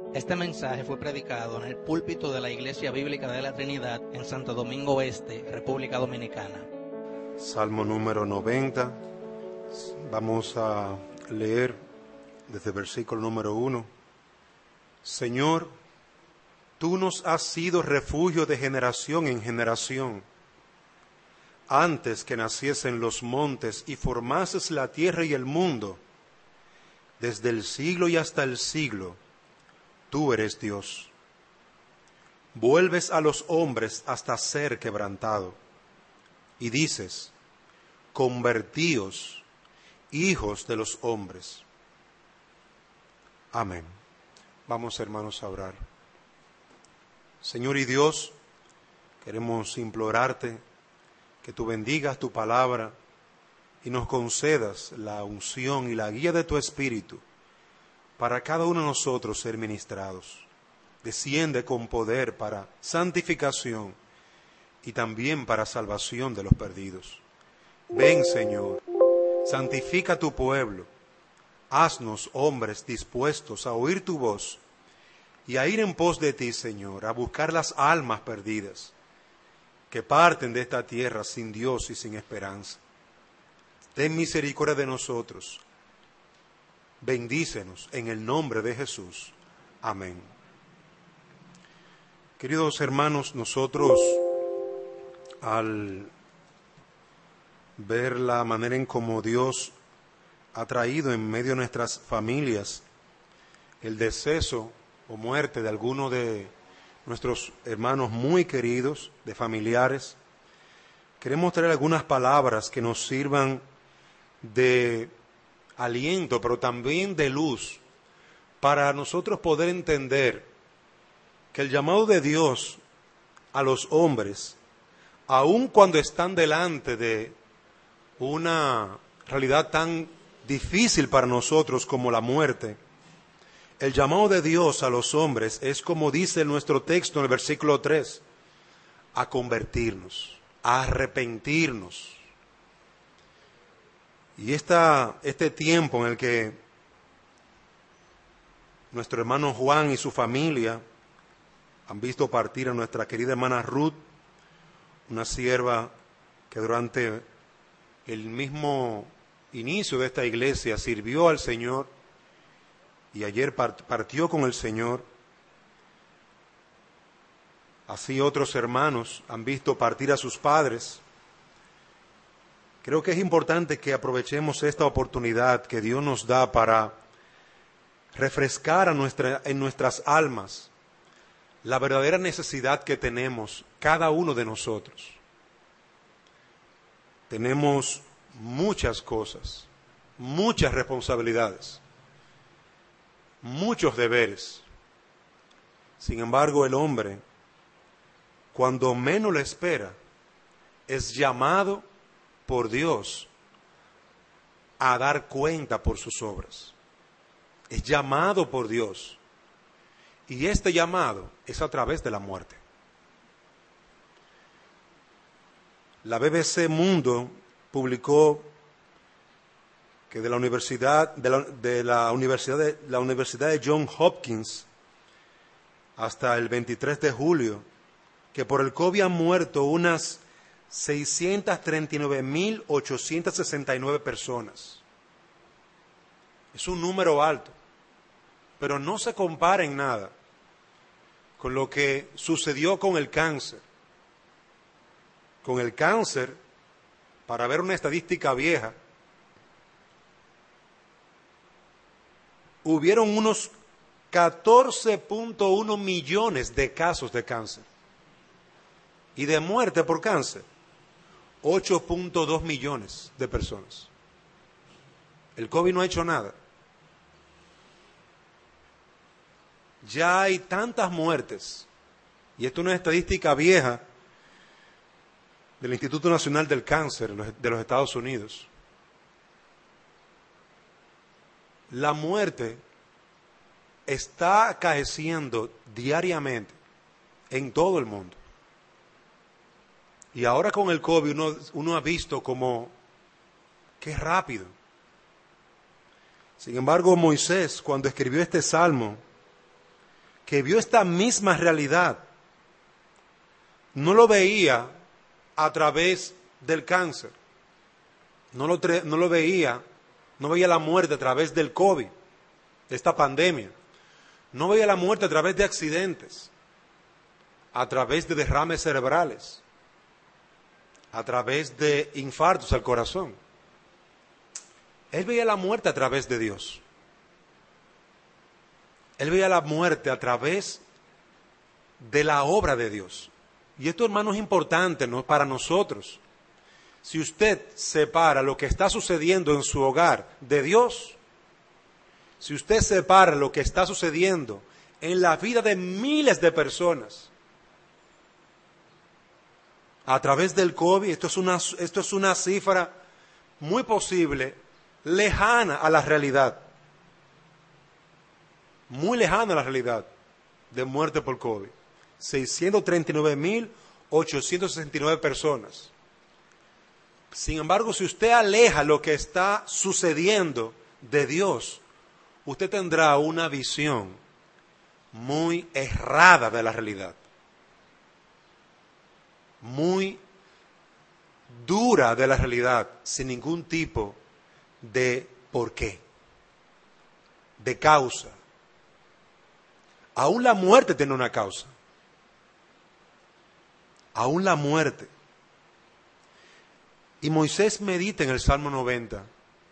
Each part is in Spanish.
Este mensaje fue predicado en el púlpito de la Iglesia Bíblica de la Trinidad en Santo Domingo Este, República Dominicana. Salmo número 90. Vamos a leer desde el versículo número 1. Señor, tú nos has sido refugio de generación en generación. Antes que naciesen los montes y formases la tierra y el mundo, desde el siglo y hasta el siglo, tú eres Dios. Vuelves a los hombres hasta ser quebrantado, y dices, convertíos, hijos de los hombres. Amén. Vamos, hermanos, a orar. Señor y Dios, queremos implorarte que tú bendigas tu palabra y nos concedas la unción y la guía de tu Espíritu para cada uno de nosotros ser ministrados. Desciende con poder para santificación y también para salvación de los perdidos. Ven, Señor, santifica tu pueblo, haznos hombres dispuestos a oír tu voz y a ir en pos de ti, Señor, a buscar las almas perdidas que parten de esta tierra sin Dios y sin esperanza. Ten misericordia de nosotros. Bendícenos en el nombre de Jesús. Amén. Queridos hermanos, nosotros al ver la manera en cómo Dios ha traído en medio de nuestras familias el deceso o muerte de alguno de nuestros hermanos muy queridos, de familiares, queremos traer algunas palabras que nos sirvan de aliento, pero también de luz, para nosotros poder entender que el llamado de Dios a los hombres, aun cuando están delante de una realidad tan difícil para nosotros como la muerte, el llamado de Dios a los hombres es, como dice nuestro texto en el versículo 3, a convertirnos, a arrepentirnos. Y este tiempo en el que nuestro hermano Juan y su familia han visto partir a nuestra querida hermana Ruth, una sierva que durante el mismo inicio de esta iglesia sirvió al Señor y ayer partió con el Señor. Así otros hermanos han visto partir a sus padres. Creo que es importante que aprovechemos esta oportunidad que Dios nos da para refrescar en nuestras almas la verdadera necesidad que tenemos cada uno de nosotros. Tenemos muchas cosas, muchas responsabilidades, muchos deberes. Sin embargo, el hombre, cuando menos lo espera, es llamado por Dios a dar cuenta por sus obras. Es llamado por Dios. Y este llamado es a través de la muerte. La BBC Mundo publicó que de la Universidad de Johns Hopkins hasta el 23 de julio, que por el COVID han muerto unas 639.869 personas. Es un número alto, pero no se compara en nada con lo que sucedió con el cáncer. Con el cáncer, para ver una estadística vieja, hubieron unos 14.1 millones de casos de cáncer. Y de muerte por cáncer, 8.2 millones de personas. El COVID no ha hecho nada. Ya hay tantas muertes, y esto es una estadística vieja del Instituto Nacional del Cáncer de los Estados Unidos. La muerte está acaeciendo diariamente en todo el mundo. Y ahora con el COVID uno ha visto como qué rápido. Sin embargo, Moisés, cuando escribió este salmo, que vio esta misma realidad, no lo veía a través del cáncer, no veía la muerte a través del COVID, de esta pandemia, no veía la muerte a través de accidentes, a través de derrames cerebrales, a través de infartos al corazón. Él veía la muerte a través de Dios. Él veía la muerte a través de la obra de Dios. Y esto, hermano, es importante, ¿no?, para nosotros. Si usted separa lo que está sucediendo en su hogar de Dios, si usted separa lo que está sucediendo en la vida de miles de personas a través del COVID, esto es una cifra muy posible, lejana a la realidad, muy lejana a la realidad de muerte por COVID. 639.869 personas. Sin embargo, si usted aleja lo que está sucediendo de Dios, usted tendrá una visión muy errada de la realidad, muy dura de la realidad, sin ningún tipo de porqué, de causa. Aún la muerte tiene una causa. Aún la muerte. Y Moisés medita en el Salmo 90,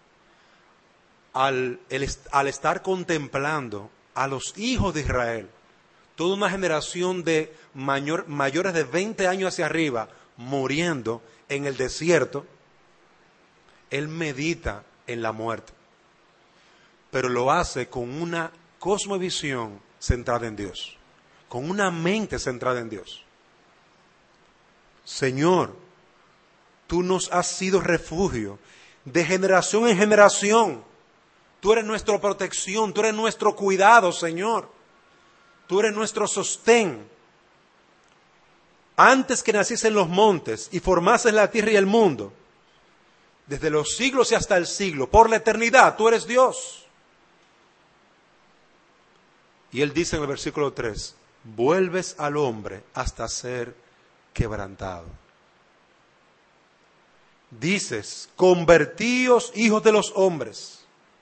al estar contemplando a los hijos de Israel, toda una generación de mayores de 20 años hacia arriba, muriendo en el desierto, él medita en la muerte, pero lo hace con una cosmovisión centrada en Dios, con una mente centrada en Dios. Señor, tú nos has sido refugio de generación en generación. Tú eres nuestra protección, tú eres nuestro cuidado, Señor. Tú eres nuestro sostén. Antes que naciesen los montes y formases la tierra y el mundo, desde los siglos y hasta el siglo, por la eternidad, tú eres Dios. Y él dice en el versículo 3, vuelves al hombre hasta ser quebrantado. Dices, convertíos hijos de los hombres.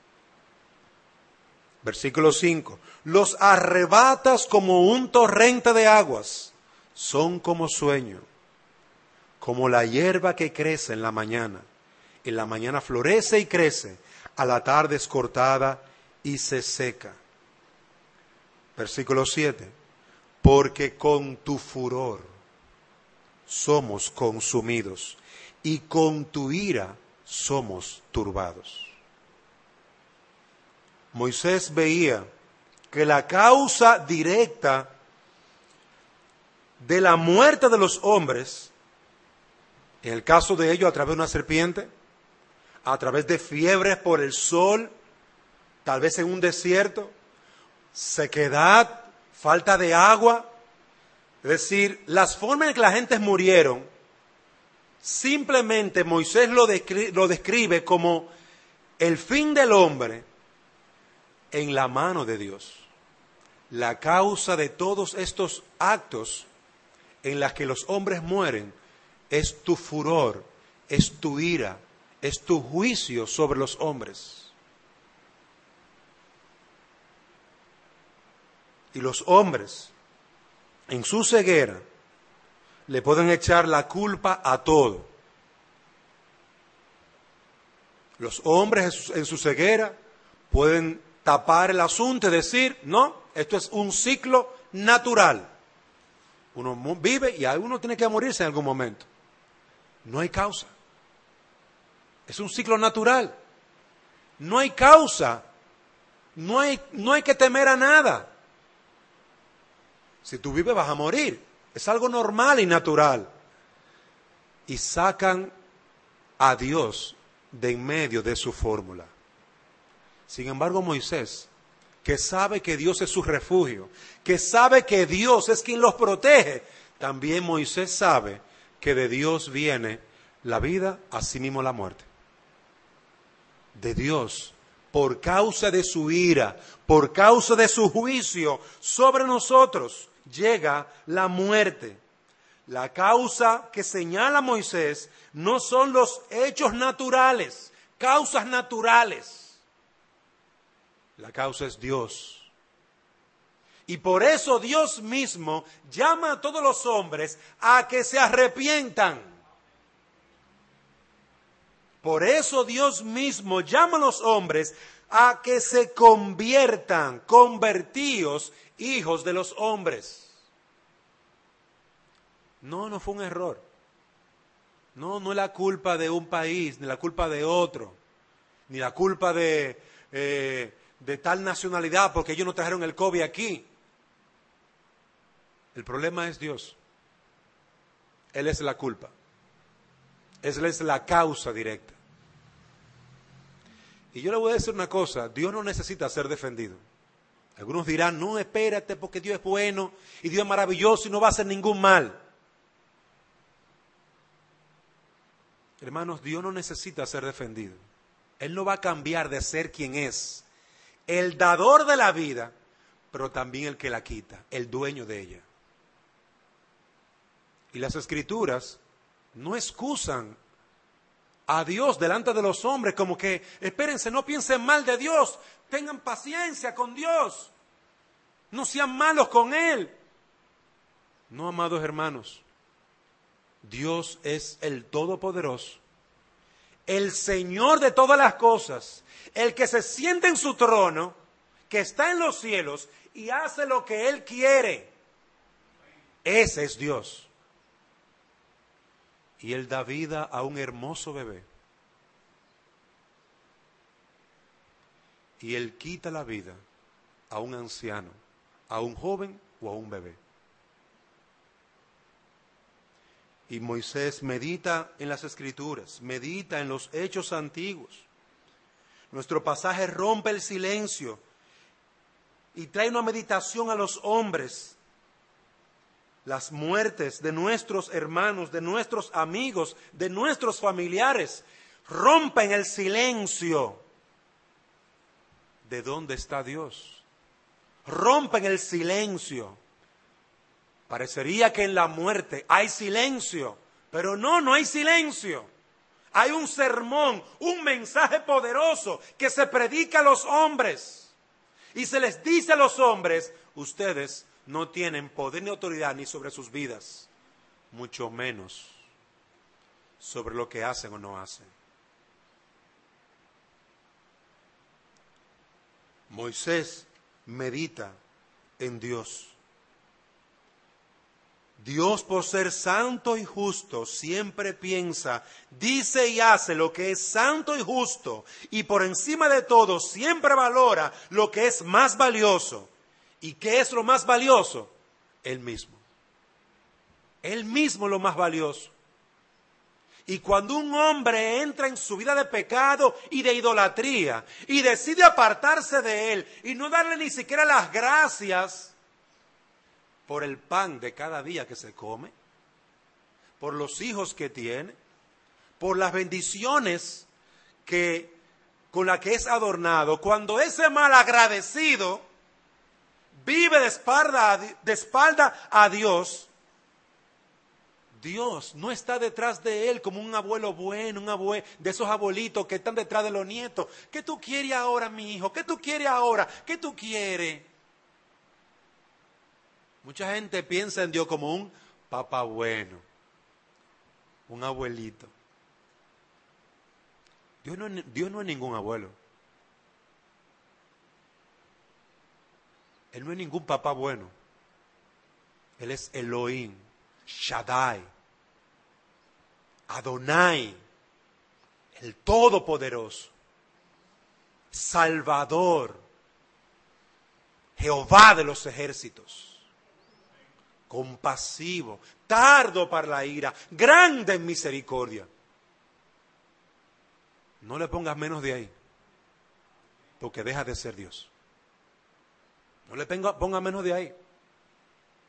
Versículo 5, los arrebatas como un torrente de aguas, son como sueño, como la hierba que crece en la mañana florece y crece, a la tarde es cortada y se seca. Versículo 7, porque con tu furor somos consumidos y con tu ira somos turbados. Moisés veía que la causa directa de la muerte de los hombres, en el caso de ellos a través de una serpiente, a través de fiebres por el sol, tal vez en un desierto, sequedad, falta de agua, es decir, las formas en que la gente murieron, simplemente Moisés lo describe como el fin del hombre en la mano de Dios. La causa de todos estos actos en las que los hombres mueren es tu furor, es tu ira, es tu juicio sobre los hombres. Y los hombres, en su ceguera, le pueden echar la culpa a todo. Los hombres en su ceguera pueden tapar el asunto y decir, no, esto es un ciclo natural. Uno vive y uno tiene que morirse en algún momento. No hay causa. Es un ciclo natural. No hay causa. No hay que temer a nada. Si tú vives vas a morir. Es algo normal y natural. Y sacan a Dios de en medio de su fórmula. Sin embargo, Moisés, que sabe que Dios es su refugio, que sabe que Dios es quien los protege, también Moisés sabe que de Dios viene la vida, así mismo la muerte. De Dios por causa de su ira, por causa de su juicio sobre nosotros, llega la muerte. La causa que señala Moisés no son los hechos naturales, causas naturales. La causa es Dios. Y por eso Dios mismo llama a todos los hombres a que se arrepientan. Por eso Dios mismo llama a los hombres a que se conviertan, convertíos, hijos de los hombres. No fue un error. No es la culpa de un país, ni la culpa de otro, ni la culpa de tal nacionalidad porque ellos no trajeron el COVID aquí. El problema es Dios. Él es la culpa. Él es la causa directa. Y yo le voy a decir una cosa, Dios no necesita ser defendido. Algunos dirán, no, espérate porque Dios es bueno y Dios es maravilloso y no va a hacer ningún mal. Hermanos, Dios no necesita ser defendido. Él no va a cambiar de ser quien es. El dador de la vida, pero también el que la quita, el dueño de ella. Y las Escrituras no excusan a Dios delante de los hombres como que, espérense, no piensen mal de Dios, tengan paciencia con Dios, no sean malos con Él. No, amados hermanos, Dios es el Todopoderoso, el Señor de todas las cosas, el que se siente en su trono, que está en los cielos y hace lo que Él quiere. Ese es Dios. Y Él da vida a un hermoso bebé. Y Él quita la vida a un anciano, a un joven o a un bebé. Y Moisés medita en las Escrituras, medita en los hechos antiguos. Nuestro pasaje rompe el silencio y trae una meditación a los hombres. Las muertes de nuestros hermanos, de nuestros amigos, de nuestros familiares, rompen el silencio. ¿De dónde está Dios? Rompen el silencio. Parecería que en la muerte hay silencio, pero no hay silencio. Hay un sermón, un mensaje poderoso que se predica a los hombres. Y se les dice a los hombres, ustedes no tienen poder ni autoridad ni sobre sus vidas, mucho menos sobre lo que hacen o no hacen. Moisés medita en Dios. Dios, por ser santo y justo, siempre piensa, dice y hace lo que es santo y justo, y por encima de todo siempre valora lo que es más valioso. ¿Y qué es lo más valioso? Él mismo. Él mismo es lo más valioso. Y cuando un hombre entra en su vida de pecado y de idolatría y decide apartarse de él y no darle ni siquiera las gracias por el pan de cada día que se come, por los hijos que tiene, por las bendiciones con las que es adornado, cuando ese mal agradecido vive de espalda a Dios, Dios no está detrás de él como un abuelo bueno, de esos abuelitos que están detrás de los nietos. ¿Qué tú quieres ahora, mi hijo? ¿Qué tú quieres ahora? ¿Qué tú quieres? Mucha gente piensa en Dios como un papá bueno, un abuelito. Dios no es ningún abuelo. Él no es ningún papá bueno. Él es Elohim, Shaddai, Adonai, el Todopoderoso, Salvador, Jehová de los ejércitos, compasivo, tardo para la ira, grande en misericordia. No le pongas menos de ahí, porque deja de ser Dios. No le ponga menos de ahí.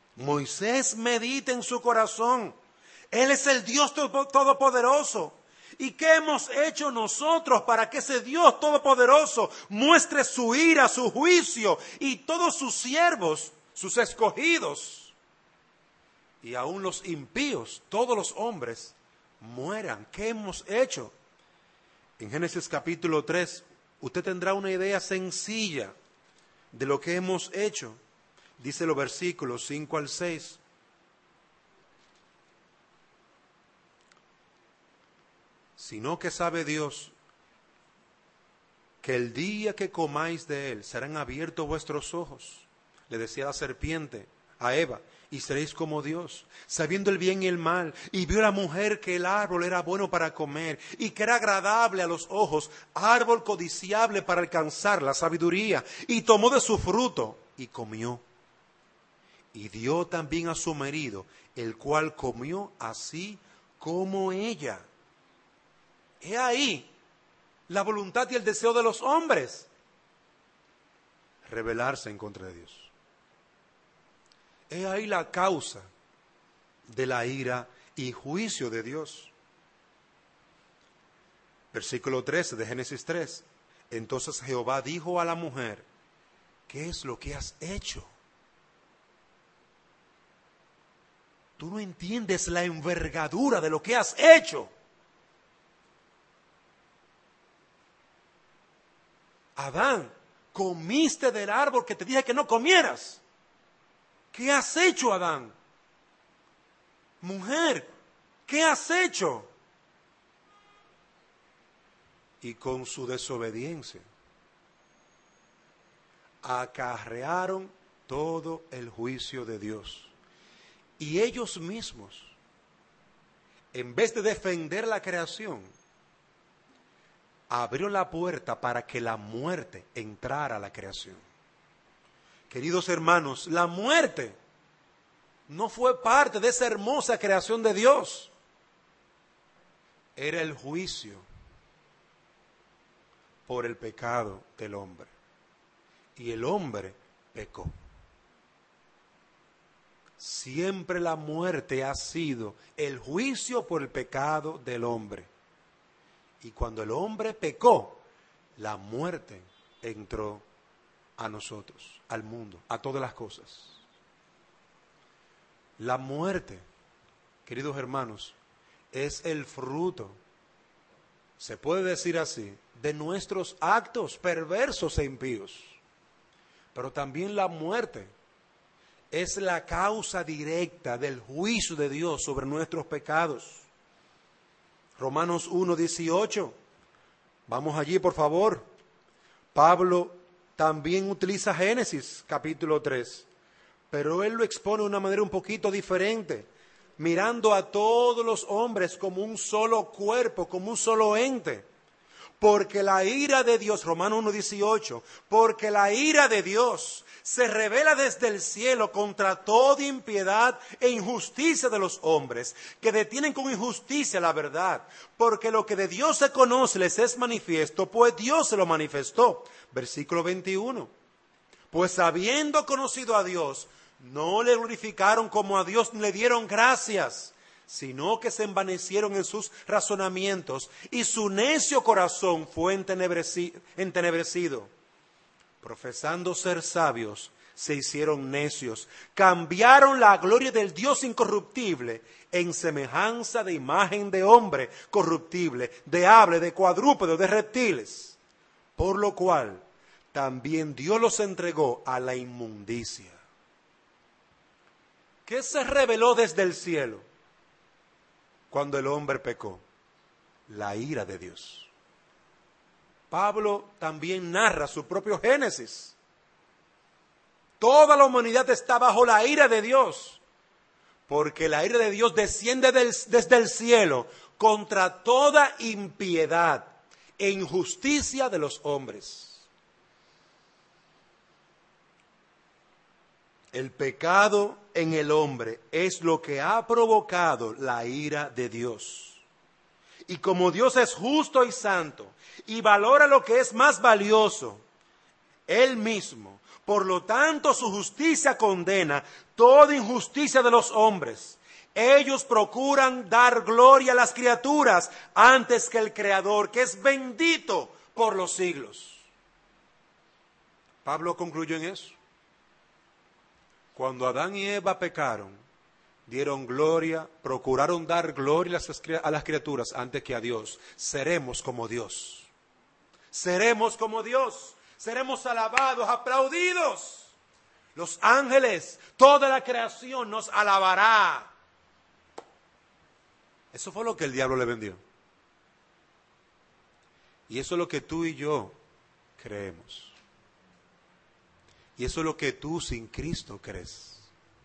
Moisés medita en su corazón. Él es el Dios todopoderoso. ¿Y qué hemos hecho nosotros para que ese Dios todopoderoso muestre su ira, su juicio y todos sus siervos, sus escogidos, y aún los impíos, todos los hombres, mueran? ¿Qué hemos hecho? En Génesis capítulo 3, usted tendrá una idea sencilla de lo que hemos hecho. Dice los versículos 5 al 6. Sino que sabe Dios que el día que comáis de él serán abiertos vuestros ojos, le decía la serpiente a Eva, y seréis como Dios, sabiendo el bien y el mal. Y vio la mujer que el árbol era bueno para comer y que era agradable a los ojos, árbol codiciable para alcanzar la sabiduría, y tomó de su fruto y comió. Y dio también a su marido, el cual comió así como ella. He ahí la voluntad y el deseo de los hombres: rebelarse en contra de Dios. He ahí la causa de la ira y juicio de Dios. Versículo 13 de Génesis 3. Entonces Jehová dijo a la mujer: ¿qué es lo que has hecho? Tú no entiendes la envergadura de lo que has hecho. Adán, comiste del árbol que te dije que no comieras. ¿Qué has hecho, Adán? Mujer, ¿qué has hecho? Y con su desobediencia acarrearon todo el juicio de Dios. Y ellos mismos, en vez de defender la creación, abrió la puerta para que la muerte entrara a la creación. Queridos hermanos, la muerte no fue parte de esa hermosa creación de Dios. Era el juicio por el pecado del hombre. Y el hombre pecó. Siempre la muerte ha sido el juicio por el pecado del hombre. Y cuando el hombre pecó, la muerte entró a nosotros, al mundo, a todas las cosas. La muerte, queridos hermanos, es el fruto, se puede decir así, de nuestros actos perversos e impíos. Pero también la muerte es la causa directa del juicio de Dios sobre nuestros pecados. Romanos 1:18. Vamos allí, por favor. Pablo también utiliza Génesis capítulo 3, pero él lo expone de una manera un poquito diferente, mirando a todos los hombres como un solo cuerpo, como un solo ente. Porque la ira de Dios, Romanos 1:18, porque la ira de Dios se revela desde el cielo contra toda impiedad e injusticia de los hombres, que detienen con injusticia la verdad. Porque lo que de Dios se conoce les es manifiesto, pues Dios se lo manifestó. Versículo 21. Pues habiendo conocido a Dios, no le glorificaron como a Dios ni le dieron gracias, sino que se envanecieron en sus razonamientos, y su necio corazón fue entenebrecido. Profesando ser sabios, se hicieron necios, cambiaron la gloria del Dios incorruptible en semejanza de imagen de hombre corruptible, de ave, de cuadrúpedo, de reptiles, por lo cual también Dios los entregó a la inmundicia. ¿Qué se reveló desde el cielo cuando el hombre pecó? La ira de Dios. Pablo también narra su propio Génesis. Toda la humanidad está bajo la ira de Dios, porque la ira de Dios desciende desde el cielo contra toda impiedad e injusticia de los hombres. El pecado en el hombre es lo que ha provocado la ira de Dios. Y como Dios es justo y santo y valora lo que es más valioso, Él mismo, por lo tanto su justicia condena toda injusticia de los hombres, Ellos procuran dar gloria a las criaturas antes que el Creador, que es bendito por los siglos. Pablo concluyó en eso. Cuando Adán y Eva pecaron, dieron gloria, procuraron dar gloria a las criaturas antes que a Dios. Seremos como Dios. Seremos como Dios. Seremos alabados, aplaudidos. Los ángeles, toda la creación nos alabará. Eso fue lo que el diablo le vendió. Y eso es lo que tú y yo creemos. Y eso es lo que tú sin Cristo crees.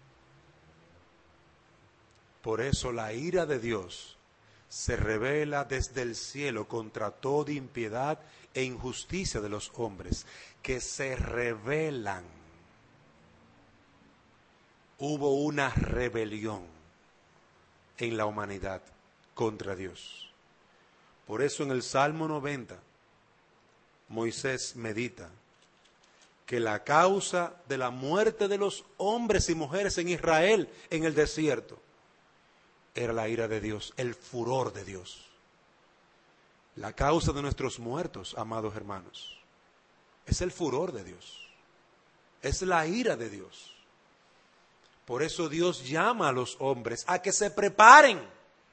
Por eso la ira de Dios se revela desde el cielo contra toda impiedad e injusticia de los hombres, que se rebelan. Hubo una rebelión en la humanidad contra Dios. Por eso en el Salmo 90, Moisés medita que la causa de la muerte de los hombres y mujeres en Israel en el desierto era la ira de Dios, el furor de Dios. La causa de nuestros muertos, amados hermanos, es el furor de Dios, es la ira de Dios. Por eso Dios llama a los hombres a que se preparen.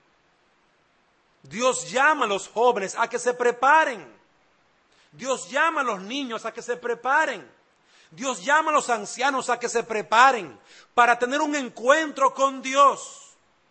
Dios llama a los jóvenes a que se preparen. Dios llama a los niños a que se preparen. Dios llama a los ancianos a que se preparen para tener un encuentro con Dios.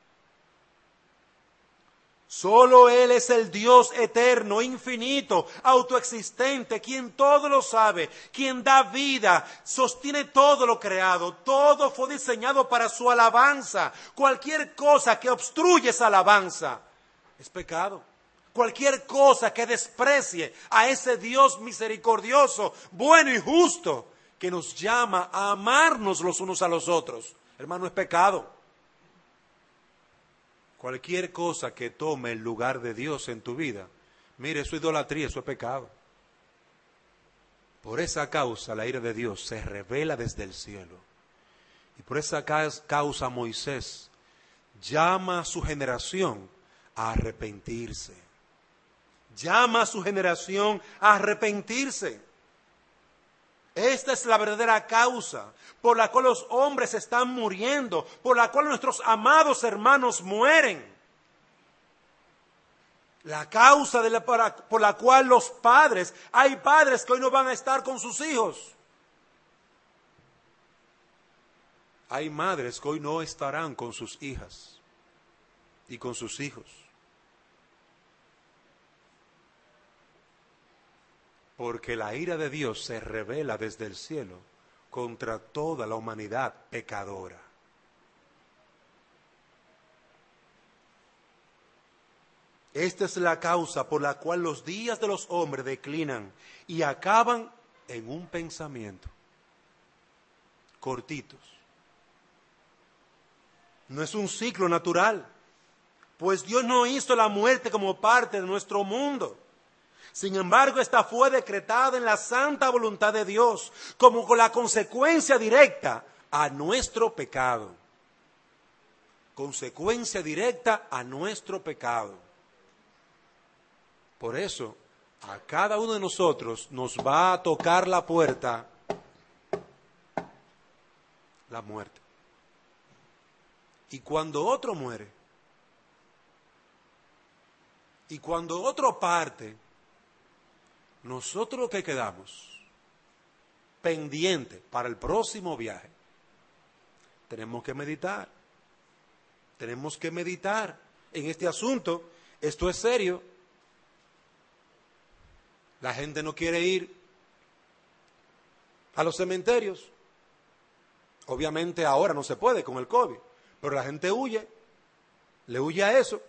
Solo Él es el Dios eterno, infinito, autoexistente, quien todo lo sabe, quien da vida, sostiene todo lo creado. Todo fue diseñado para su alabanza. Cualquier cosa que obstruye esa alabanza es pecado. Cualquier cosa que desprecie a ese Dios misericordioso, bueno y justo, que nos llama a amarnos los unos a los otros, hermano, es pecado. Cualquier cosa que tome el lugar de Dios en tu vida, mire, eso es idolatría, eso es pecado. Por esa causa la ira de Dios se revela desde el cielo. Y por esa causa Moisés llama a su generación a arrepentirse. Llama a su generación a arrepentirse. Esta es la verdadera causa por la cual los hombres están muriendo, por la cual nuestros amados hermanos mueren. La causa por la cual los padres, hay padres que hoy no van a estar con sus hijos. Hay madres que hoy no estarán con sus hijas y con sus hijos. Porque la ira de Dios se revela desde el cielo contra toda la humanidad pecadora. Esta es la causa por la cual los días de los hombres declinan y acaban en un pensamiento. Cortitos. No es un ciclo natural, pues Dios no hizo la muerte como parte de nuestro mundo. Sin embargo, esta fue decretada en la santa voluntad de Dios como con la consecuencia directa a nuestro pecado. Consecuencia directa a nuestro pecado. Por eso, a cada uno de nosotros nos va a tocar la puerta la muerte. Y cuando otro muere, y cuando otro parte, nosotros que quedamos pendientes para el próximo viaje, tenemos que meditar. Tenemos que meditar en este asunto. Esto es serio. La gente no quiere ir a los cementerios. Obviamente ahora no se puede con el COVID, pero la gente huye, le huye a eso.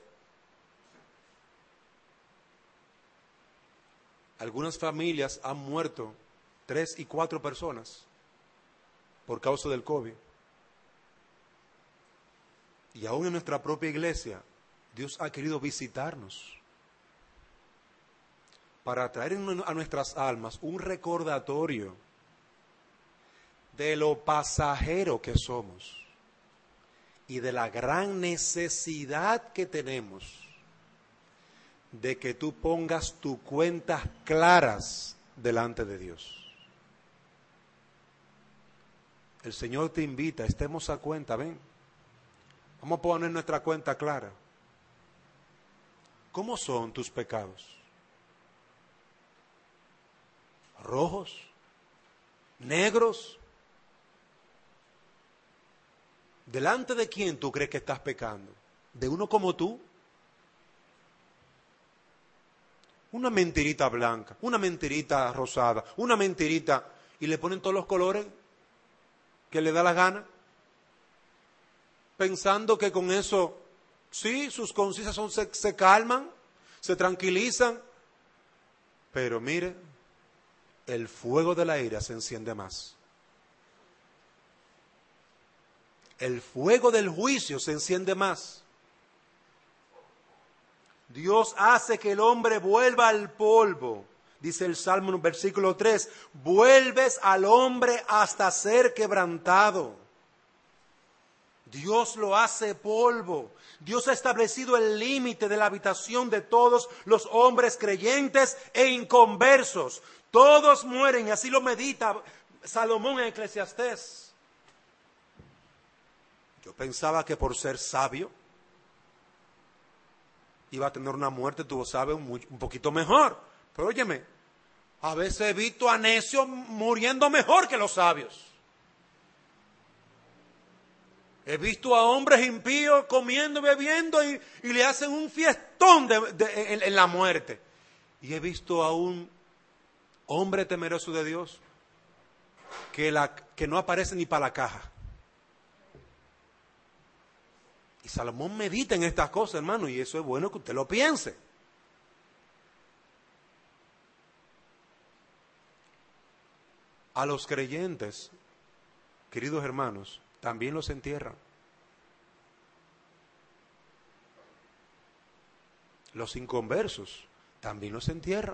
Algunas familias han muerto 3 y 4 personas por causa del COVID. Y aún en nuestra propia iglesia, Dios ha querido visitarnos para traer a nuestras almas un recordatorio de lo pasajero que somos y de la gran necesidad que tenemos de que tú pongas tus cuentas claras delante de Dios. El Señor te invita, estemos a cuenta, ven. Vamos a poner nuestra cuenta clara. ¿Cómo son tus pecados? ¿Rojos? ¿Negros? ¿Delante de quién tú crees que estás pecando? ¿De uno como tú? Una mentirita blanca, una mentirita rosada, una mentirita, y le ponen todos los colores que le da la gana, pensando que con eso, sí, sus conciencias se calman, se tranquilizan, pero mire, el fuego de la ira se enciende más. El fuego del juicio se enciende más. Dios hace que el hombre vuelva al polvo. Dice el Salmo en el versículo 3, vuelves al hombre hasta ser quebrantado. Dios lo hace polvo. Dios ha establecido el límite de la habitación de todos los hombres creyentes e inconversos. Todos mueren, y así lo medita Salomón en Eclesiastés. Yo pensaba que por ser sabio iba a tener una muerte, tú sabes, un poquito mejor. Pero óyeme, a veces he visto a necios muriendo mejor que los sabios. He visto a hombres impíos comiendo y bebiendo y le hacen un fiestón en la muerte. Y he visto a un hombre temeroso de Dios que no aparece ni para la caja. Y Salomón medita en estas cosas, hermano, y eso es bueno que usted lo piense. A los creyentes, queridos hermanos, también los entierran. Los inconversos también los entierran.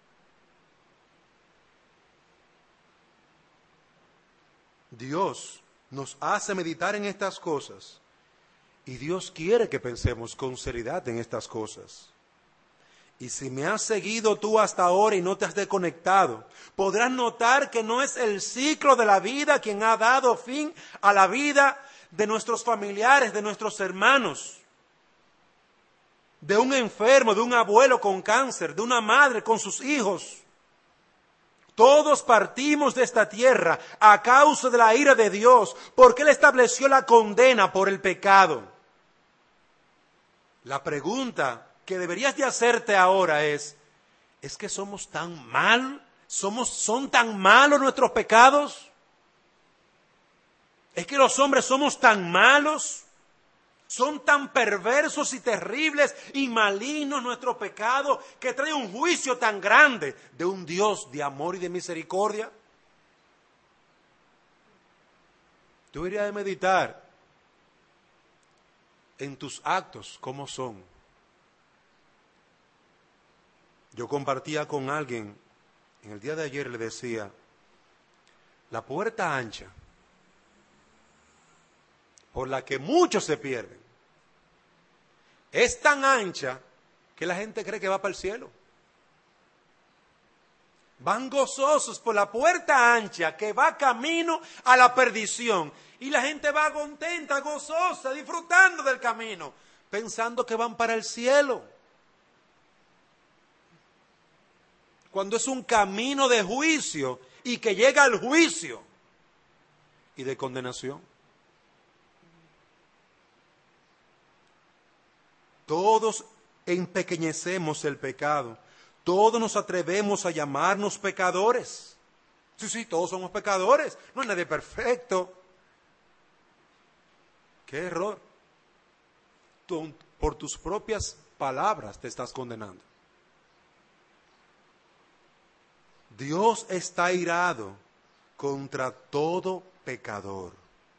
Dios nos hace meditar en estas cosas y Dios quiere que pensemos con seriedad en estas cosas. Y si me has seguido tú hasta ahora y no te has desconectado, podrás notar que no es el ciclo de la vida quien ha dado fin a la vida de nuestros familiares, de nuestros hermanos, de un enfermo, de un abuelo con cáncer, de una madre con sus hijos. Todos partimos de esta tierra a causa de la ira de Dios, porque Él estableció la condena por el pecado. La pregunta que deberías de hacerte ahora ¿es que somos tan mal? ¿Son tan malos nuestros pecados? ¿Es que los hombres somos tan malos? ¿Son tan perversos y terribles y malignos nuestros pecados que trae un juicio tan grande de un Dios de amor y de misericordia? Tú deberías de meditar en tus actos, cómo son. Yo compartía con alguien, en el día de ayer le decía, la puerta ancha por la que muchos se pierden es tan ancha que la gente cree que va para el cielo. Van gozosos por la puerta ancha que va camino a la perdición. Y la gente va contenta, gozosa, disfrutando del camino, pensando que van para el cielo. Cuando es un camino de juicio y que llega al juicio y de condenación. Todos empequeñecemos el pecado. Todos nos atrevemos a llamarnos pecadores. Sí, todos somos pecadores. No hay nadie perfecto. ¡Qué error! Tú, por tus propias palabras te estás condenando. Dios está airado contra todo pecador.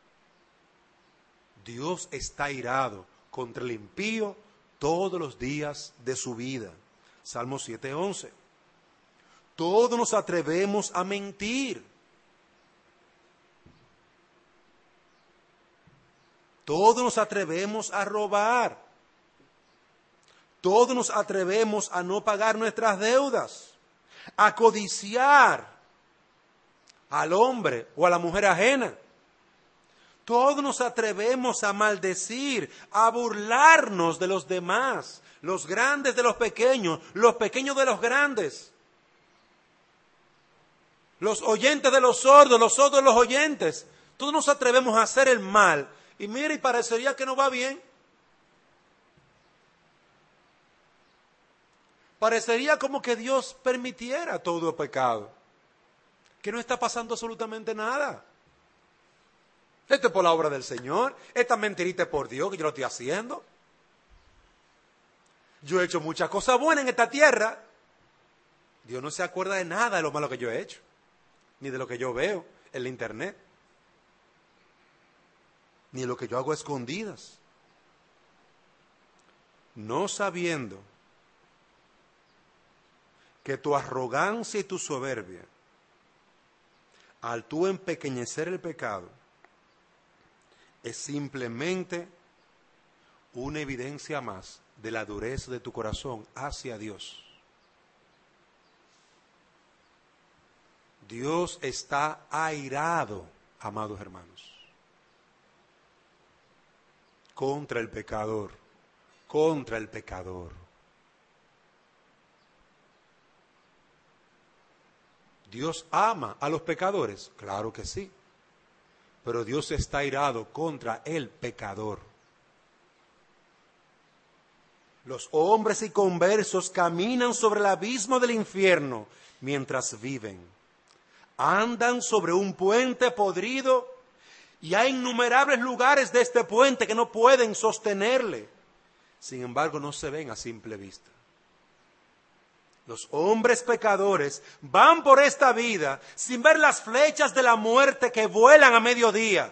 Dios está airado contra el impío todos los días de su vida. Salmo 7:11. Todos nos atrevemos a mentir. Todos nos atrevemos a robar. Todos nos atrevemos a no pagar nuestras deudas, a codiciar al hombre o a la mujer ajena. Todos nos atrevemos a maldecir, a burlarnos de los demás, los grandes de los pequeños de los grandes, los oyentes de los sordos de los oyentes. Todos nos atrevemos a hacer el mal y mira, y parecería que no va bien. Parecería como que Dios permitiera todo pecado, que no está pasando absolutamente nada. Esto es por la obra del Señor, esta mentirita es por Dios que yo lo estoy haciendo. Yo he hecho muchas cosas buenas en esta tierra. Dios no se acuerda de nada de lo malo que yo he hecho, ni de lo que yo veo en la internet, ni de lo que yo hago a escondidas. No sabiendo que tu arrogancia y tu soberbia, al tú empequeñecer el pecado, es simplemente una evidencia más de la dureza de tu corazón hacia Dios. Dios está airado, amados hermanos, contra el pecador, contra el pecador. ¿Dios ama a los pecadores? Claro que sí. Pero Dios está airado contra el pecador. Los hombres inconversos caminan sobre el abismo del infierno mientras viven. Andan sobre un puente podrido y hay innumerables lugares de este puente que no pueden sostenerle. Sin embargo, no se ven a simple vista. Los hombres pecadores van por esta vida sin ver las flechas de la muerte que vuelan a mediodía,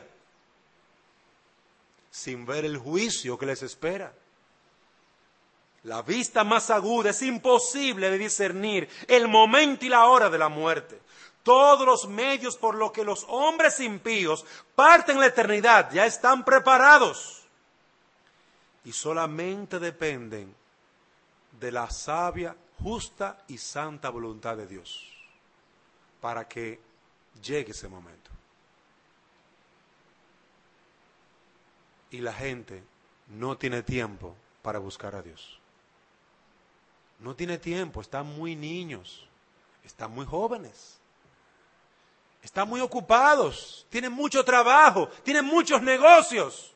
sin ver el juicio que les espera. La vista más aguda es imposible de discernir el momento y la hora de la muerte. Todos los medios por los que los hombres impíos parten la eternidad ya están preparados y solamente dependen de la sabia, justa y santa voluntad de Dios para que llegue ese momento. Y la gente no tiene tiempo para buscar a Dios. No tiene tiempo, están muy niños, están muy jóvenes, están muy ocupados, tienen mucho trabajo, tienen muchos negocios,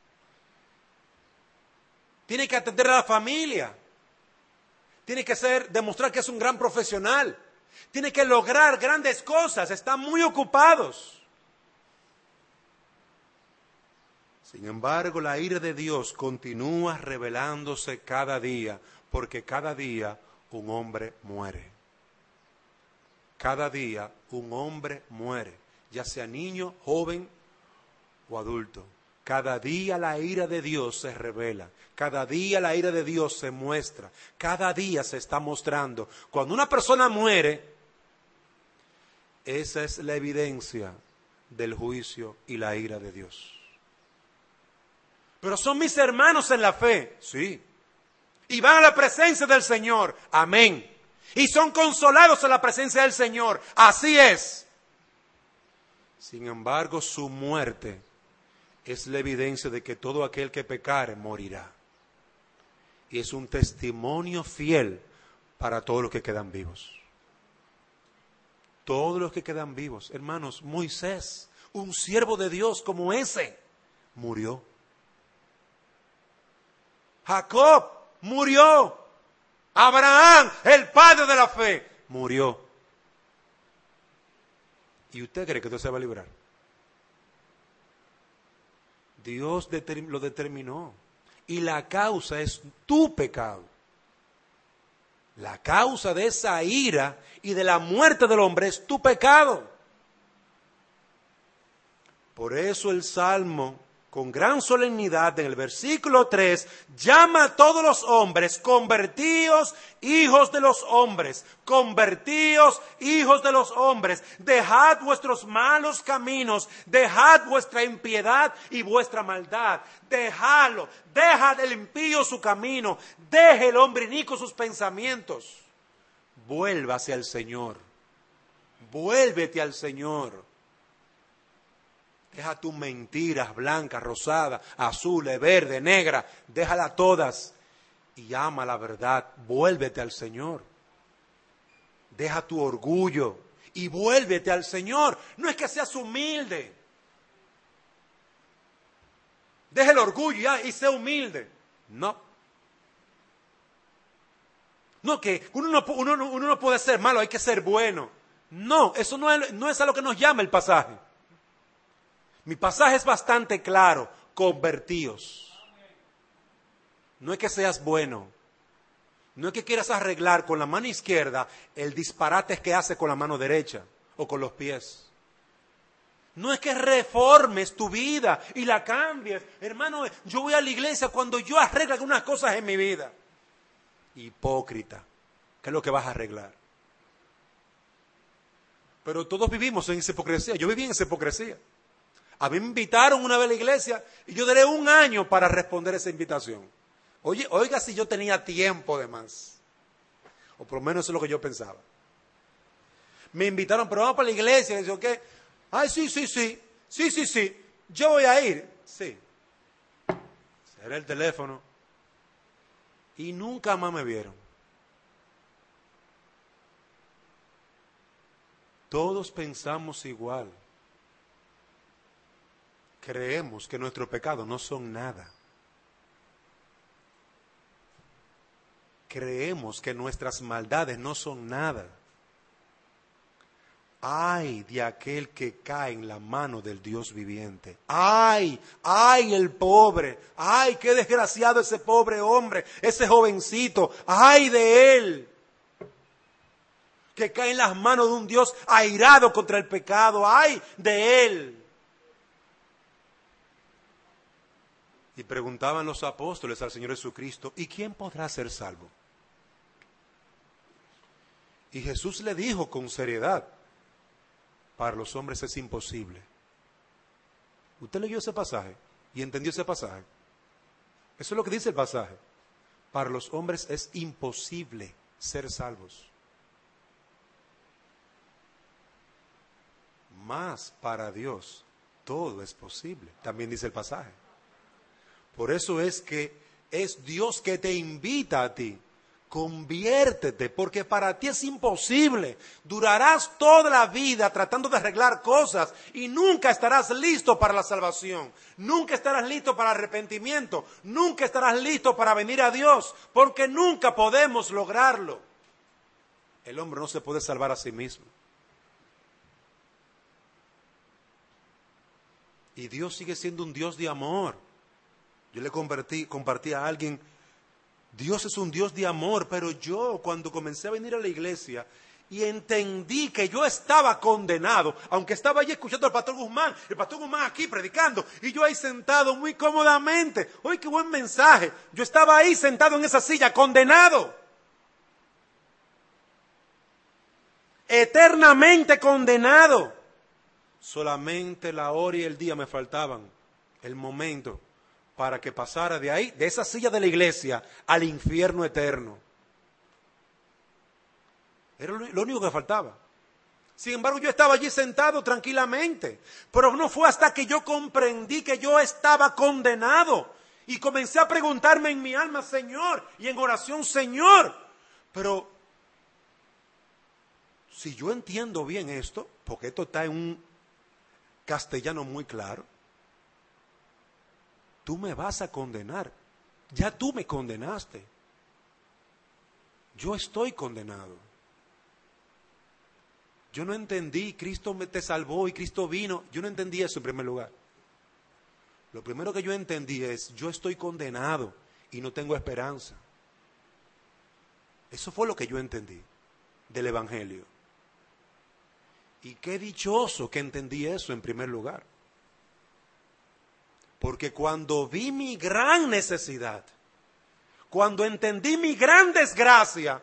tienen que atender a la familia. Tiene que demostrar que es un gran profesional. Tiene que lograr grandes cosas. Están muy ocupados. Sin embargo, la ira de Dios continúa revelándose cada día, porque cada día un hombre muere. Cada día un hombre muere, ya sea niño, joven o adulto. Cada día la ira de Dios se revela, cada día la ira de Dios se muestra, cada día se está mostrando. Cuando una persona muere, esa es la evidencia del juicio y la ira de Dios. Pero son mis hermanos en la fe, sí, y van a la presencia del Señor, amén, y son consolados en la presencia del Señor, así es. Sin embargo, su muerte es la evidencia de que todo aquel que pecare morirá. Y es un testimonio fiel para todos los que quedan vivos. Todos los que quedan vivos. Hermanos, Moisés, un siervo de Dios como ese, murió. Jacob murió. Abraham, el padre de la fe, murió. ¿Y usted cree que usted se va a librar? Dios lo determinó. Y la causa es tu pecado. La causa de esa ira y de la muerte del hombre es tu pecado. Por eso el Salmo con gran solemnidad en el versículo 3, llama a todos los hombres, convertíos hijos de los hombres, convertíos hijos de los hombres, dejad vuestros malos caminos, dejad vuestra impiedad y vuestra maldad, dejadlo, dejad el impío su camino, deje el hombre inicuo sus pensamientos, vuélvase al Señor, vuélvete al Señor. Deja tus mentiras blancas, rosadas, azules, verdes, negras. Déjalas todas y ama la verdad. Vuélvete al Señor. Deja tu orgullo y vuélvete al Señor. No es que seas humilde. Deja el orgullo y sé humilde. No. No, que uno no puede ser malo, hay que ser bueno. No, eso no es a lo que nos llama el pasaje. Mi pasaje es bastante claro, convertíos. No es que seas bueno, no es que quieras arreglar con la mano izquierda el disparate que hace con la mano derecha o con los pies. No es que reformes tu vida y la cambies. Hermano, yo voy a la iglesia cuando yo arreglo algunas cosas en mi vida. Hipócrita, ¿qué es lo que vas a arreglar? Pero todos vivimos en esa hipocresía, yo viví en esa hipocresía. A mí me invitaron una vez a la iglesia y yo duré 1 año para responder esa invitación. Oiga si yo tenía tiempo de más. O por lo menos eso es lo que yo pensaba. Me invitaron, pero vamos para la iglesia. Y yo, ¿qué? Ay, sí. Yo voy a ir. Sí. Cerré el teléfono. Y nunca más me vieron. Todos pensamos igual. Creemos que nuestros pecados no son nada. Creemos que nuestras maldades no son nada. Ay de aquel que cae en la mano del Dios viviente. Ay el pobre. Ay, qué desgraciado ese pobre hombre, ese jovencito. Ay de él, que cae en las manos de un Dios airado contra el pecado. Ay de él. Y preguntaban los apóstoles al Señor Jesucristo, ¿y quién podrá ser salvo? Y Jesús le dijo con seriedad, para los hombres es imposible. ¿Usted leyó ese pasaje y entendió ese pasaje? Eso es lo que dice el pasaje. Para los hombres es imposible ser salvos. Mas para Dios todo es posible. También dice el pasaje. Por eso es que es Dios que te invita a ti. Conviértete, porque para ti es imposible. Durarás toda la vida tratando de arreglar cosas y nunca estarás listo para la salvación. Nunca estarás listo para el arrepentimiento. Nunca estarás listo para venir a Dios, porque nunca podemos lograrlo. El hombre no se puede salvar a sí mismo. Y Dios sigue siendo un Dios de amor. Yo le compartí a alguien, Dios es un Dios de amor, pero yo cuando comencé a venir a la iglesia y entendí que yo estaba condenado, aunque estaba allí escuchando al pastor Guzmán, el pastor Guzmán aquí predicando, y yo ahí sentado muy cómodamente, ¡ay, qué buen mensaje! Yo estaba ahí sentado en esa silla, condenado, eternamente condenado. Solamente la hora y el día me faltaban, el momento, para que pasara de ahí, de esa silla de la iglesia, al infierno eterno. Era lo único que faltaba. Sin embargo, yo estaba allí sentado tranquilamente. Pero no fue hasta que yo comprendí que yo estaba condenado. Y comencé a preguntarme en mi alma, Señor, y en oración, Señor. Pero, si yo entiendo bien esto, porque esto está en un castellano muy claro, tú me vas a condenar. Ya tú me condenaste. Yo estoy condenado. Yo no entendí, Cristo te salvó y Cristo vino. Yo no entendí eso en primer lugar. Lo primero que yo entendí es, yo estoy condenado y no tengo esperanza. Eso fue lo que yo entendí del Evangelio. Y qué dichoso que entendí eso en primer lugar. Porque cuando vi mi gran necesidad, cuando entendí mi gran desgracia,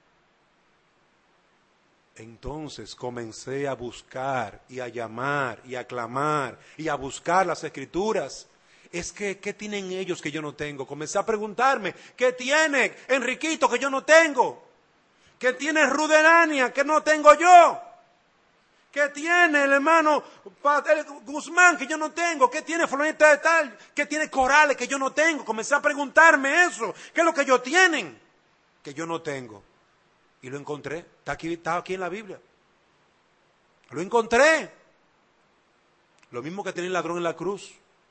entonces comencé a buscar y a llamar y a clamar y a buscar las Escrituras. Es que, ¿qué tienen ellos que yo no tengo? Comencé a preguntarme, ¿qué tiene Enriquito que yo no tengo? ¿Qué tiene Rudelania que no tengo yo? ¿Qué tiene el hermano Guzmán que yo no tengo? ¿Qué tiene Fulanita de tal? ¿Qué tiene Corales que yo no tengo? Comencé a preguntarme eso. ¿Qué es lo que ellos tienen que yo no tengo? Y lo encontré. Está aquí en la Biblia. Lo encontré. Lo mismo que tenía el ladrón en la cruz.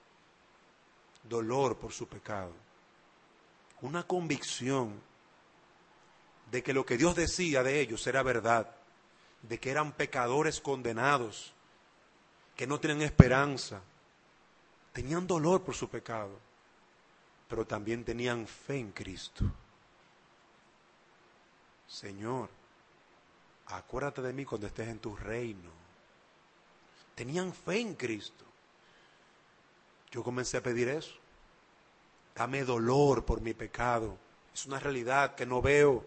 Dolor por su pecado. Una convicción de que lo que Dios decía de ellos era verdad. De que eran pecadores condenados. Que no tenían esperanza. Tenían dolor por su pecado. Pero también tenían fe en Cristo. Señor, acuérdate de mí cuando estés en tu reino. Tenían fe en Cristo. Yo comencé a pedir eso. Dame dolor por mi pecado. Es una realidad que no veo.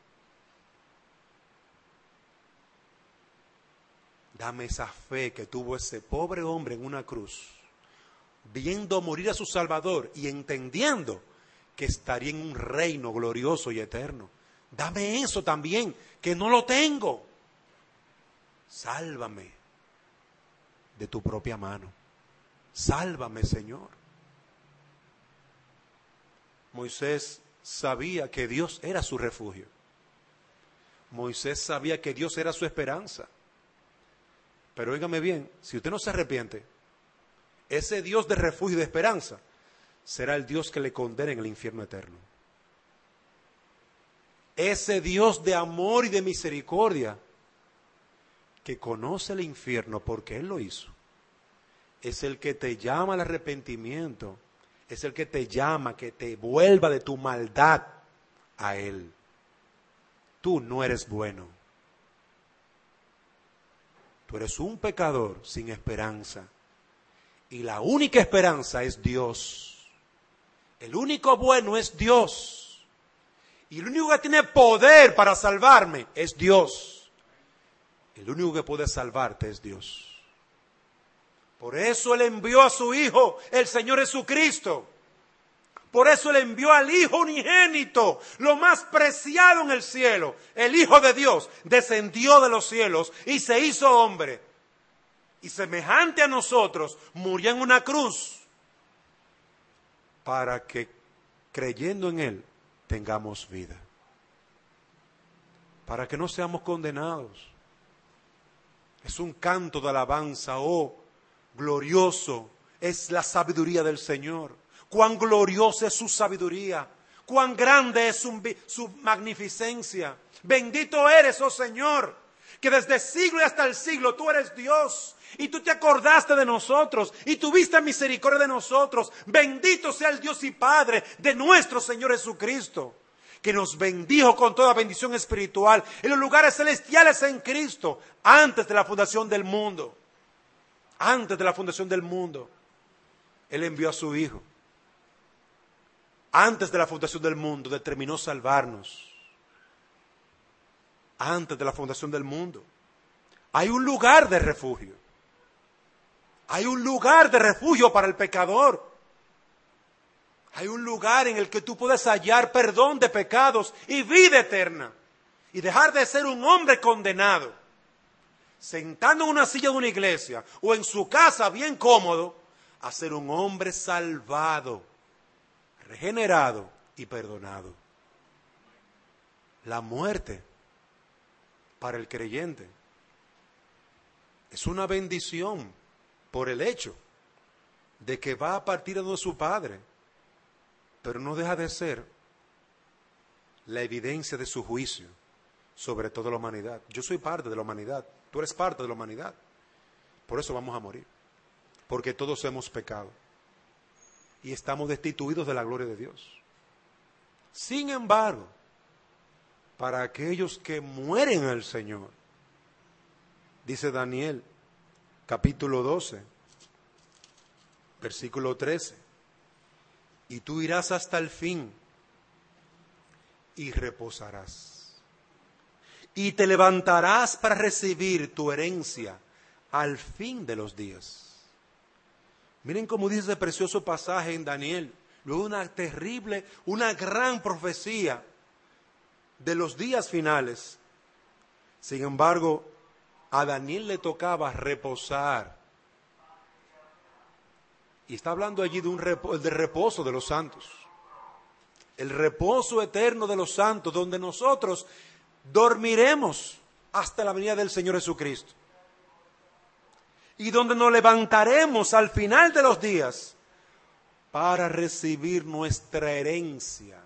Dame esa fe que tuvo ese pobre hombre en una cruz, viendo morir a su Salvador y entendiendo que estaría en un reino glorioso y eterno. Dame eso también, que no lo tengo. Sálvame de tu propia mano. Sálvame, Señor. Moisés sabía que Dios era su refugio. Moisés sabía que Dios era su esperanza. Pero óigame bien, si usted no se arrepiente, ese Dios de refugio y de esperanza será el Dios que le condene en el infierno eterno. Ese Dios de amor y de misericordia que conoce el infierno porque Él lo hizo, es el que te llama al arrepentimiento, es el que te llama que te vuelva de tu maldad a Él. Tú no eres bueno. Tú eres un pecador sin esperanza. Y la única esperanza es Dios. El único bueno es Dios. Y el único que tiene poder para salvarme es Dios. El único que puede salvarte es Dios. Por eso Él envió a su Hijo, el Señor Jesucristo. Por eso Él envió al Hijo unigénito, lo más preciado en el cielo. El Hijo de Dios descendió de los cielos y se hizo hombre. Y semejante a nosotros, murió en una cruz para que, creyendo en Él, tengamos vida. Para que no seamos condenados. Es un canto de alabanza, oh, glorioso es la sabiduría del Señor. Cuán gloriosa es su sabiduría. Cuán grande es su magnificencia. Bendito eres, oh Señor, que desde siglo y hasta el siglo tú eres Dios. Y tú te acordaste de nosotros y tuviste misericordia de nosotros. Bendito sea el Dios y Padre de nuestro Señor Jesucristo, que nos bendijo con toda bendición espiritual en los lugares celestiales en Cristo, antes de la fundación del mundo. Antes de la fundación del mundo, Él envió a su Hijo. Antes de la fundación del mundo, determinó salvarnos. Antes de la fundación del mundo. Hay un lugar de refugio. Hay un lugar de refugio para el pecador. Hay un lugar en el que tú puedes hallar perdón de pecados y vida eterna. Y dejar de ser un hombre condenado, sentando en una silla de una iglesia o en su casa bien cómodo, a ser un hombre salvado, regenerado y perdonado. La muerte para el creyente es una bendición por el hecho de que va a partir de su Padre, pero no deja de ser la evidencia de su juicio sobre toda la humanidad. Yo soy parte de la humanidad, tú eres parte de la humanidad, por eso vamos a morir, porque todos hemos pecado y estamos destituidos de la gloria de Dios. Sin embargo, para aquellos que mueren al Señor, dice Daniel, capítulo 12, Versículo 13. Y tú irás hasta el fin y reposarás. Y te levantarás para recibir tu herencia al fin de los días. Miren cómo dice ese precioso pasaje en Daniel. Luego una gran profecía de los días finales. Sin embargo, a Daniel le tocaba reposar. Y está hablando allí de reposo de los santos. El reposo eterno de los santos, donde nosotros dormiremos hasta la venida del Señor Jesucristo. Y donde nos levantaremos al final de los días para recibir nuestra herencia.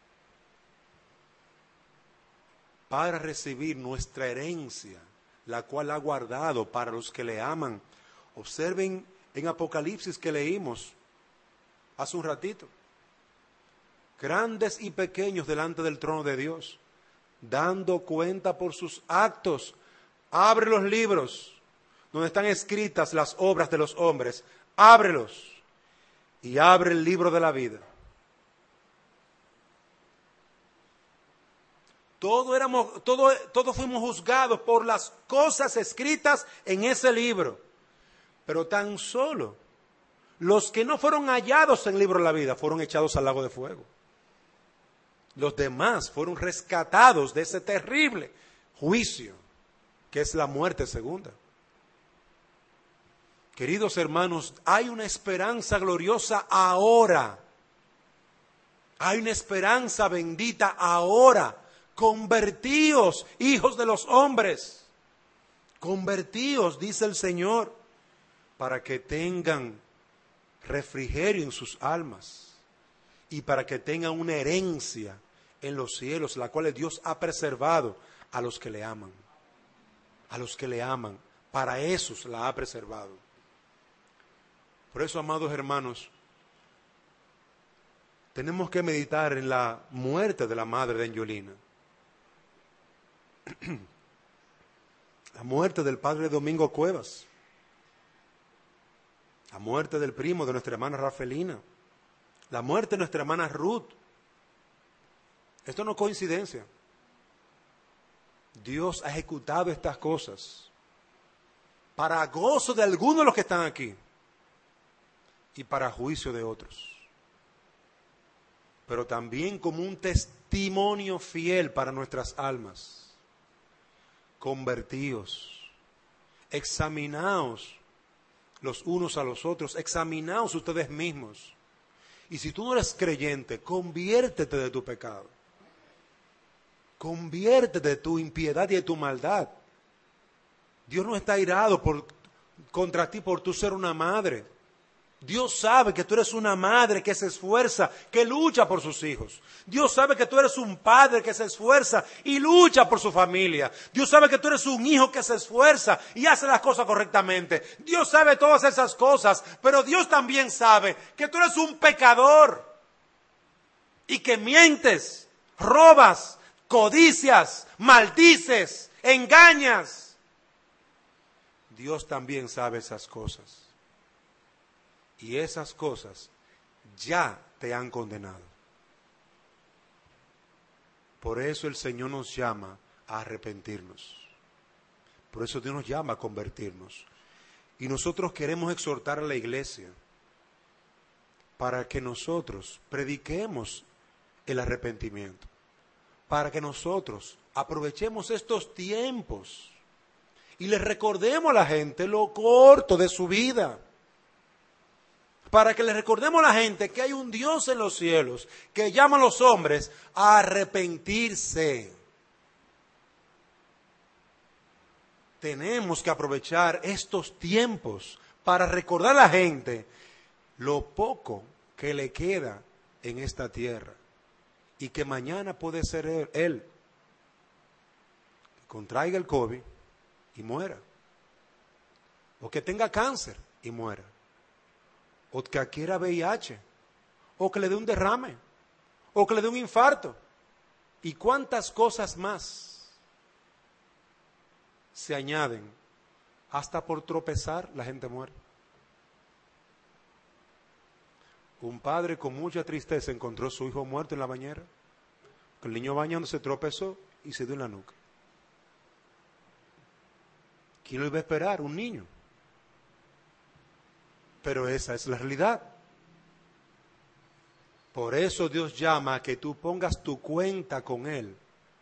Para recibir nuestra herencia, la cual ha guardado para los que le aman. Observen en Apocalipsis que leímos hace un ratito. Grandes y pequeños delante del trono de Dios, dando cuenta por sus actos. Abre los libros donde están escritas las obras de los hombres. Ábrelos y abre el libro de la vida. Todos fuimos juzgados por las cosas escritas en ese libro. Pero tan solo los que no fueron hallados en el libro de la vida fueron echados al lago de fuego. Los demás fueron rescatados de ese terrible juicio, que es la muerte segunda. Queridos hermanos, hay una esperanza gloriosa ahora. Hay una esperanza bendita ahora. Convertíos, hijos de los hombres. Convertíos, dice el Señor, para que tengan refrigerio en sus almas y para que tengan una herencia en los cielos, la cual Dios ha preservado a los que le aman. A los que le aman, para esos la ha preservado. Por eso, amados hermanos, tenemos que meditar en la muerte de la madre de Angelina. La muerte del padre Domingo Cuevas. La muerte del primo de nuestra hermana Rafaelina. La muerte de nuestra hermana Ruth. Esto no es coincidencia. Dios ha ejecutado estas cosas para gozo de algunos de los que están aquí y para juicio de otros. Pero también como un testimonio fiel para nuestras almas. Convertíos, examinaos los unos a los otros, examinaos ustedes mismos. Y si tú no eres creyente, conviértete de tu pecado. Conviértete de tu impiedad y de tu maldad. Dios no está airado contra ti por tú ser una madre. Dios sabe que tú eres una madre que se esfuerza, que lucha por sus hijos. Dios sabe que tú eres un padre que se esfuerza y lucha por su familia. Dios sabe que tú eres un hijo que se esfuerza y hace las cosas correctamente. Dios sabe todas esas cosas, pero Dios también sabe que tú eres un pecador y que mientes, robas, codicias, maldices, engañas. Dios también sabe esas cosas. Y esas cosas ya te han condenado. Por eso el Señor nos llama a arrepentirnos. Por eso Dios nos llama a convertirnos. Y nosotros queremos exhortar a la iglesia para que nosotros prediquemos el arrepentimiento. Para que nosotros aprovechemos estos tiempos y les recordemos a la gente lo corto de su vida. Para que le recordemos a la gente que hay un Dios en los cielos que llama a los hombres a arrepentirse. Tenemos que aprovechar estos tiempos para recordar a la gente lo poco que le queda en esta tierra y que mañana puede ser él que contraiga el COVID y muera, o que tenga cáncer y muera, o que adquiera VIH, o que le dé un derrame, o que le dé un infarto, y cuántas cosas más se añaden. Hasta por tropezar la gente muere. Un padre con mucha tristeza encontró a su hijo muerto en la bañera. El niño bañando se tropezó y se dio en la nuca. ¿Quién lo iba a esperar? Un niño. Pero esa es la realidad. Por eso Dios llama a que tú pongas tu cuenta con Él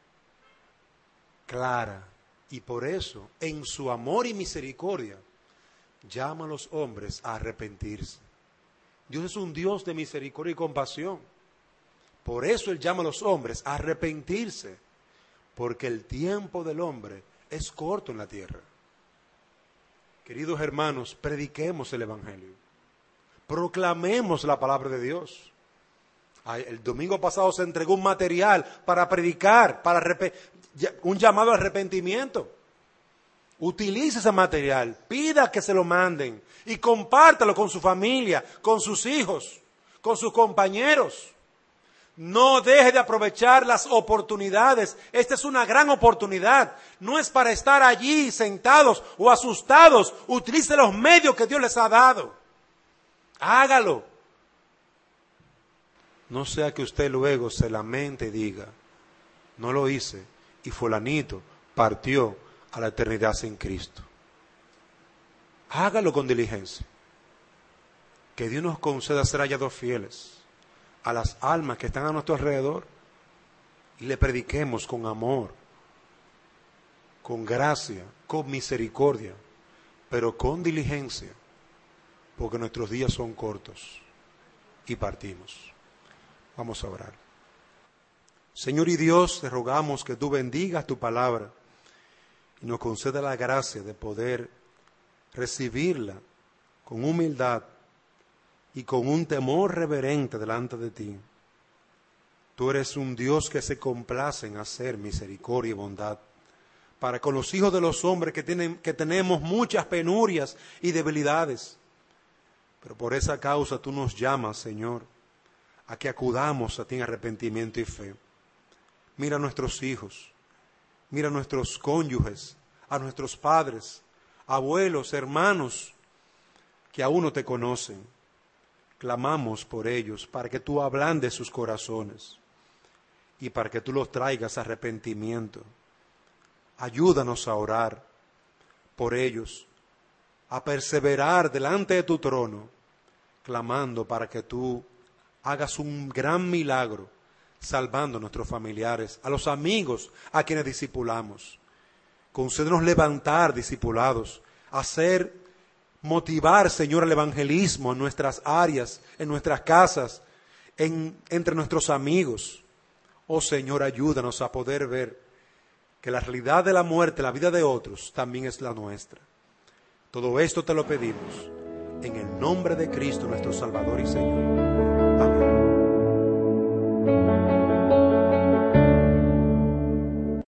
clara. Y por eso, en su amor y misericordia, llama a los hombres a arrepentirse. Dios es un Dios de misericordia y compasión. Por eso Él llama a los hombres a arrepentirse, porque el tiempo del hombre es corto en la tierra. Queridos hermanos, prediquemos el Evangelio. Proclamemos la palabra de Dios. El domingo pasado se entregó un material para predicar, un llamado al arrepentimiento. Utilice ese material, pida que se lo manden y compártalo con su familia, con sus hijos, con sus compañeros. No deje de aprovechar las oportunidades. Esta es una gran oportunidad. No es para estar allí sentados o asustados. Utilice los medios que Dios les ha dado. Hágalo. No sea que usted luego se lamente y diga, no lo hice y fulanito partió a la eternidad sin Cristo. Hágalo con diligencia. Que Dios nos conceda ser hallados fieles a las almas que están a nuestro alrededor y le prediquemos con amor, con gracia, con misericordia, pero con diligencia, porque nuestros días son cortos y partimos. Vamos a orar. Señor y Dios, te rogamos que tú bendigas tu palabra y nos conceda la gracia de poder recibirla con humildad y con un temor reverente delante de ti. Tú eres un Dios que se complace en hacer misericordia y bondad para con los hijos de los hombres que tenemos muchas penurias y debilidades. Pero por esa causa tú nos llamas, Señor, a que acudamos a ti en arrepentimiento y fe. Mira a nuestros hijos, mira a nuestros cónyuges, a nuestros padres, abuelos, hermanos, que aún no te conocen. Clamamos por ellos para que tú ablandes sus corazones y para que tú los traigas a arrepentimiento. Ayúdanos a orar por ellos, a perseverar delante de tu trono, clamando para que tú hagas un gran milagro, salvando a nuestros familiares, a los amigos a quienes discipulamos. Concédenos levantar discipulados, motivar, Señor, el evangelismo en nuestras áreas, en nuestras casas, entre nuestros amigos. Oh Señor, ayúdanos a poder ver que la realidad de la muerte, la vida de otros, también es la nuestra. Todo esto te lo pedimos en el nombre de Cristo, nuestro Salvador y Señor. Amén.